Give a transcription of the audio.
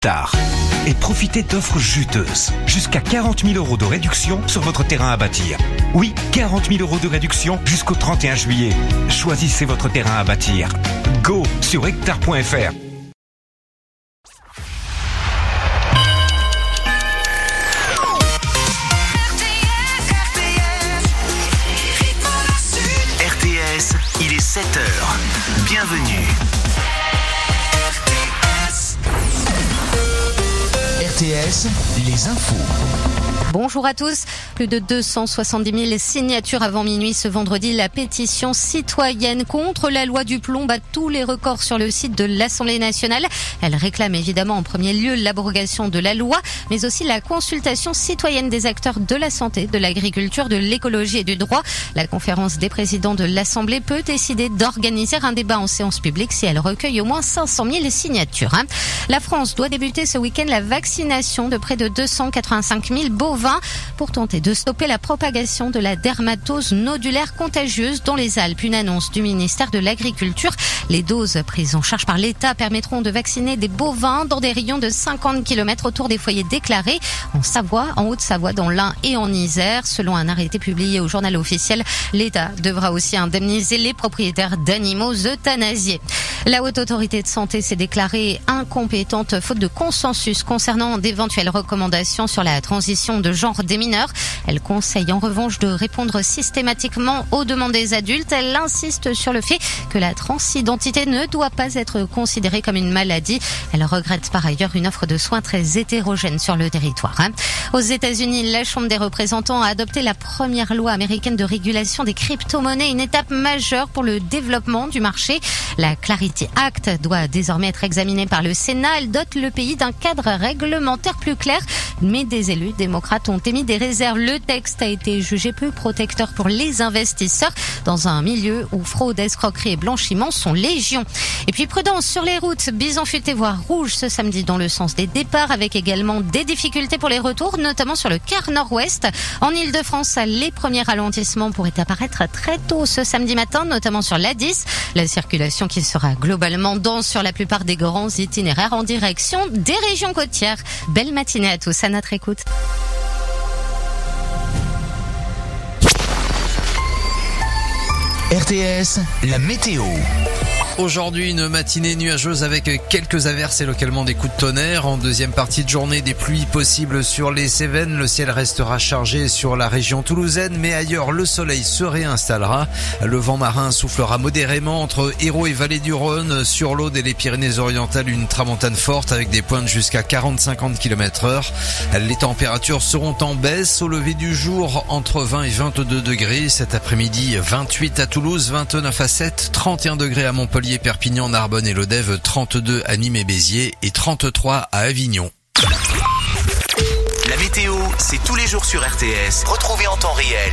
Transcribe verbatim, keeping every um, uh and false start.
Tard. Et profitez d'offres juteuses. Jusqu'à quarante mille euros de réduction sur votre terrain à bâtir. Oui, quarante mille euros de réduction jusqu'au trente et un juillet. Choisissez votre terrain à bâtir. Go sur hectare point f r. R T S, il est sept heures. Bienvenue. R T S, les infos. Bonjour à tous. Plus de deux cent soixante-dix mille signatures avant minuit ce vendredi. La pétition citoyenne contre la loi du plomb bat tous les records sur le site de l'Assemblée nationale. Elle réclame évidemment en premier lieu l'abrogation de la loi, mais aussi la consultation citoyenne des acteurs de la santé, de l'agriculture, de l'écologie et du droit. La conférence des présidents de l'Assemblée peut décider d'organiser un débat en séance publique si elle recueille au moins cinq cent mille signatures. La France doit débuter ce week-end la vaccination de près de deux cent quatre-vingt-cinq mille bovins pour tenter de stopper la propagation de la dermatose nodulaire contagieuse dans les Alpes. Une annonce du ministère de l'Agriculture. Les doses prises en charge par l'État permettront de vacciner des bovins dans des rayons de cinquante kilomètres autour des foyers déclarés en Savoie, en Haute-Savoie, dans l'Ain et en Isère. Selon un arrêté publié au journal officiel, l'État devra aussi indemniser les propriétaires d'animaux euthanasiés. La Haute Autorité de Santé s'est déclarée incompétente faute de consensus concernant d'éventuelles recommandations sur la transition de genre des mineurs. Elle conseille en revanche de répondre systématiquement aux demandes des adultes. Elle insiste sur le fait que la transidentité ne doit pas être considérée comme une maladie. Elle regrette par ailleurs une offre de soins très hétérogène sur le territoire. Aux États-Unis, la Chambre des représentants a adopté la première loi américaine de régulation des crypto-monnaies, une étape majeure pour le développement du marché. La Clarity Act doit désormais être examinée par le Sénat. Elle dote le pays d'un cadre réglementaire plus clair, mais des élus démocrates ont émis des réserves. Le texte a été jugé peu protecteur pour les investisseurs dans un milieu où fraude, escroquerie et blanchiment sont légion. Et puis prudence sur les routes. Bison futé voire rouge ce samedi dans le sens des départs, avec également des difficultés pour les retours, notamment sur le quart nord-ouest. En Ile-de-France, les premiers ralentissements pourraient apparaître très tôt ce samedi matin, notamment sur l'A dix. La circulation qui sera globalement dense sur la plupart des grands itinéraires en direction des régions côtières. Belle matinée à tous, à notre écoute. R T S, la météo. Aujourd'hui, une matinée nuageuse avec quelques averses et localement des coups de tonnerre. En deuxième partie de journée, des pluies possibles sur les Cévennes. Le ciel restera chargé sur la région toulousaine, mais ailleurs, le soleil se réinstallera. Le vent marin soufflera modérément entre Hérault et Vallée du Rhône. Sur l'Aude et les Pyrénées-Orientales, une tramontane forte avec des pointes jusqu'à quarante à cinquante kilomètres heure. Les températures seront en baisse au lever du jour, entre vingt et vingt-deux degrés. Cet après-midi, vingt-huit à Toulouse, vingt-neuf à Sète, trente et un degrés à Montpellier, Perpignan, Narbonne et Lodève, trente-deux à Nîmes et Béziers et trente-trois à Avignon. La météo, c'est tous les jours sur R T S. Retrouvez en temps réel